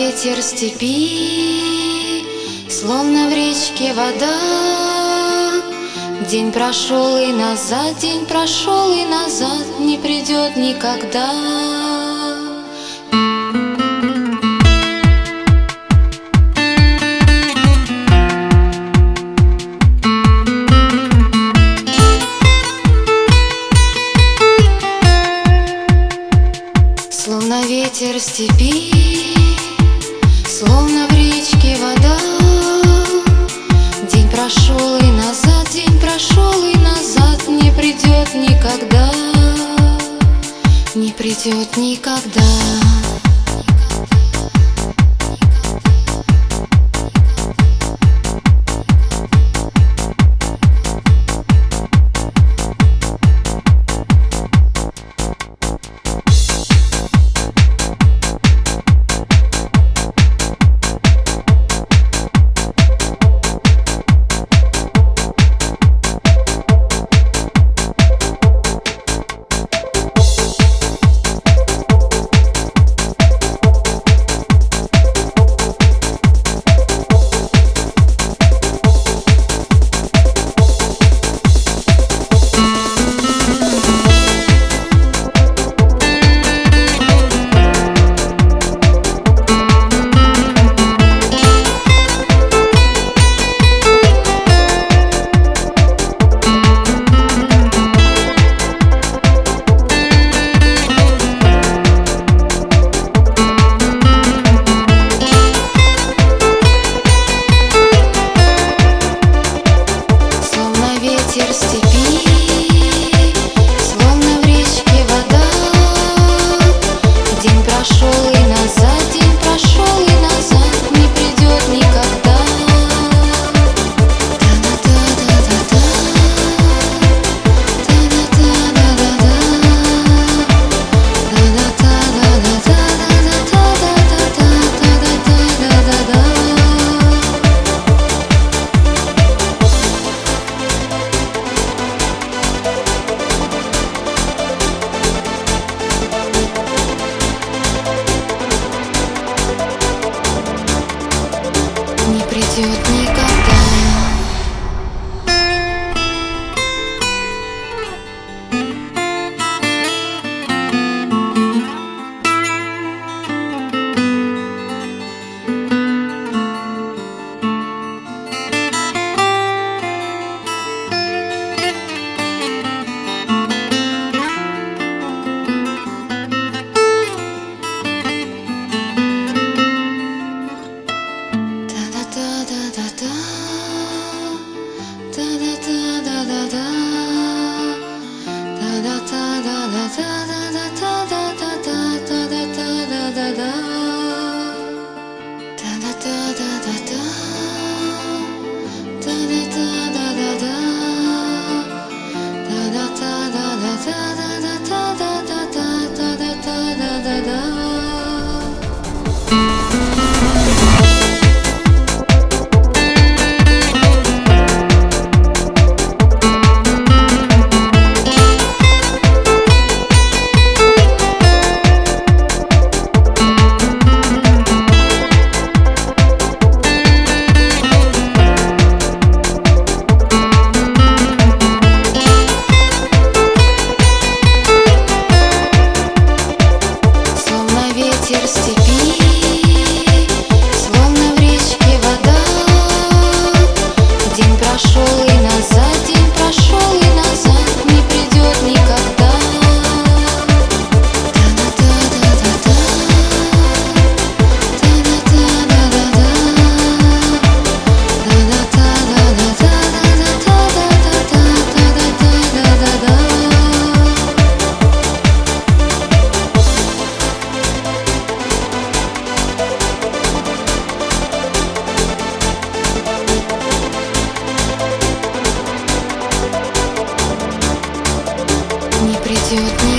ветер степи, словно в речке вода. День прошел и назад, день прошел и назад, не придет никогда. Словно ветер степи, словно в речке вода. День прошел и назад, день прошел и назад, не придет никогда, не придет никогда. Ветер степи, словно в речке вода. День прошел и назад, день прошел и назад, не придет никогда. Не придет никогда. Ветер степи, словно в речке вода. День прошел и назад, день прошел и назад, не придет никогда. Не придет никогда.